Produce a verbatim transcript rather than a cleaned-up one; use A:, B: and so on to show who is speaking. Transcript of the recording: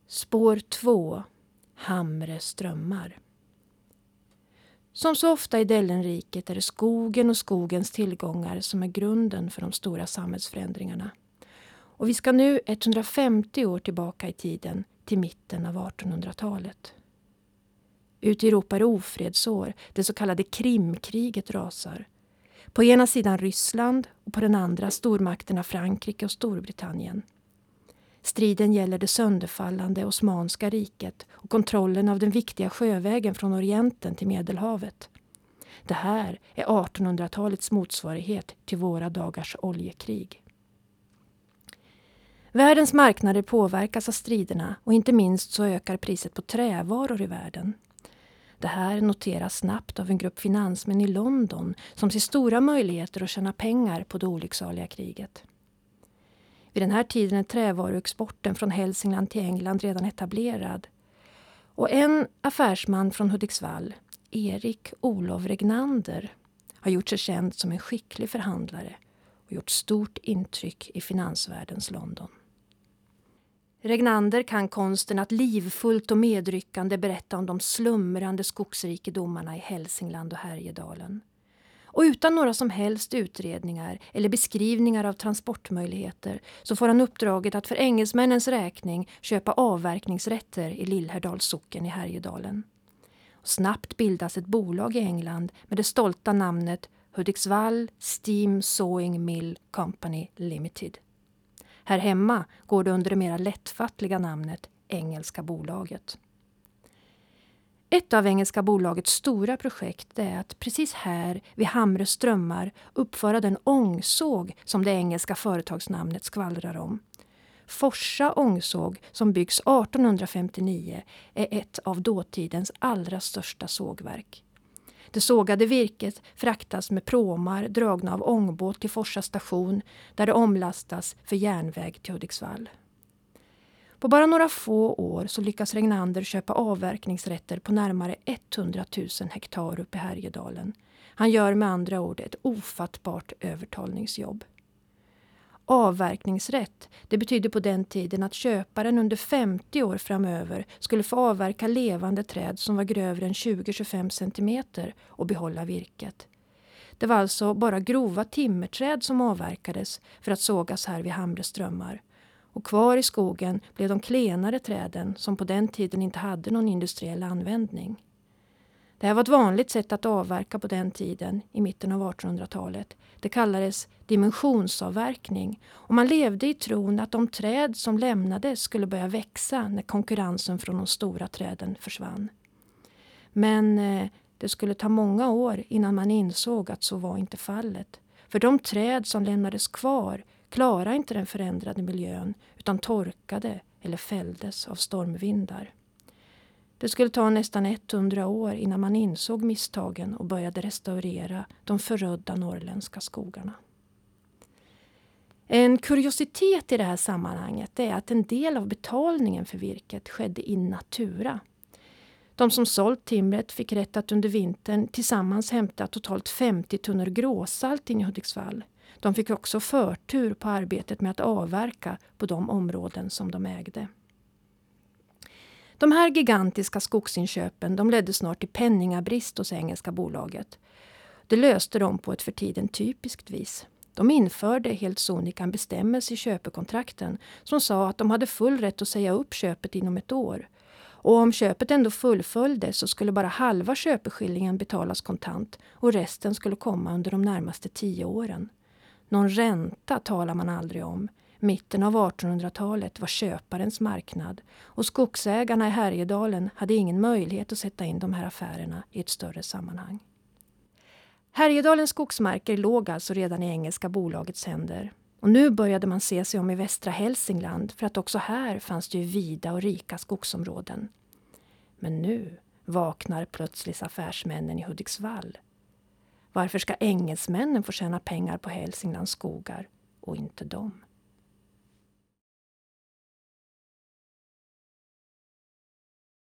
A: Spår två. Hamre strömmar. Som så ofta i Dellenriket är det skogen och skogens tillgångar som är grunden för de stora samhällsförändringarna. Och vi ska nu etthundrafemtio år tillbaka i tiden till mitten av artonhundratalet. Ute i Europa är det ofredsår, det så kallade Krimkriget rasar. På ena sidan Ryssland och på den andra stormakterna Frankrike och Storbritannien. Striden gäller det sönderfallande Osmanska riket och kontrollen av den viktiga sjövägen från Orienten till Medelhavet. Det här är artonhundratalets motsvarighet till våra dagars oljekrig. Världens marknader påverkas av striderna och inte minst så ökar priset på trävaror i världen. Det här noteras snabbt av en grupp finansmän i London som ser stora möjligheter att tjäna pengar på det olycksaliga kriget. Vid den här tiden är trävaruexporten från Hälsingland till England redan etablerad. Och en affärsman från Hudiksvall, Erik Olof Regnander, har gjort sig känd som en skicklig förhandlare och gjort stort intryck i finansvärldens London. Regnander kan konsten att livfullt och medryckande berätta om de slumrande skogsrikedomarna i Hälsingland och Härjedalen. Och utan några som helst utredningar eller beskrivningar av transportmöjligheter så får han uppdraget att för engelsmännens räkning köpa avverkningsrätter i Lillhärdals socken i Härjedalen. Och snabbt bildas ett bolag i England med det stolta namnet Hudiksvall Steam Sawing Mill Company Limited. Här hemma går det under det mera lättfattliga namnet Engelska bolaget. Ett av Engelska bolagets stora projekt är att precis här vid Hamre strömmar uppföra den ångsåg som det engelska företagsnamnet skvallrar om. Forsa ångsåg som byggs artonhundrafemtionio är ett av dåtidens allra största sågverk. Det sågade virket fraktas med pråmar dragna av ångbåt till Forsa station där det omlastas för järnväg till Hudiksvall. På bara några få år så lyckas Regnander köpa avverkningsrätter på närmare etthundratusen hektar uppe i Härjedalen. Han gör med andra ord ett ofattbart övertalningsjobb. Avverkningsrätt, det betyder på den tiden att köparen under femtio år framöver skulle få avverka levande träd som var grövre än tjugo till tjugofem centimeter och behålla virket. Det var alltså bara grova timmerträd som avverkades för att sågas här vid Hamre strömmar. Och kvar i skogen blev de klenare träden som på den tiden inte hade någon industriell användning. Det här var ett vanligt sätt att avverka på den tiden i mitten av artonhundratalet. Det kallades dimensionsavverkning och man levde i tron att de träd som lämnades skulle börja växa när konkurrensen från de stora träden försvann. Men eh, det skulle ta många år innan man insåg att så var inte fallet. För de träd som lämnades kvar klarade inte den förändrade miljön utan torkade eller fälldes av stormvindar. Det skulle ta nästan hundra år innan man insåg misstagen och började restaurera de förödda norrländska skogarna. En kuriositet i det här sammanhanget är att en del av betalningen för virket skedde in natura. De som sålt timret fick rätt att under vintern tillsammans hämta totalt femtio tunnor gråsalt in i Hudiksvall. De fick också förtur på arbetet med att avverka på de områden som de ägde. De här gigantiska skogsinköpen de ledde snart till penningabrist hos engelska bolaget. Det löste de på ett för tiden typiskt vis. De införde helt sonika en bestämmelse i köpekontrakten som sa att de hade full rätt att säga upp köpet inom ett år. Och om köpet ändå fullföljdes så skulle bara halva köpeskillingen betalas kontant och resten skulle komma under de närmaste tio åren. Någon ränta talar man aldrig om. Mitten av artonhundratalet var köparens marknad och skogsägarna i Härjedalen hade ingen möjlighet att sätta in de här affärerna i ett större sammanhang. Härjedalens skogsmarker låg alltså redan i engelska bolagets händer. Och nu började man se sig om i västra Hälsingland för att också här fanns det ju vida och rika skogsområden. Men nu vaknar plötsligt affärsmännen i Hudiksvall. Varför ska engelsmännen få tjäna pengar på Hälsinglands skogar och inte de?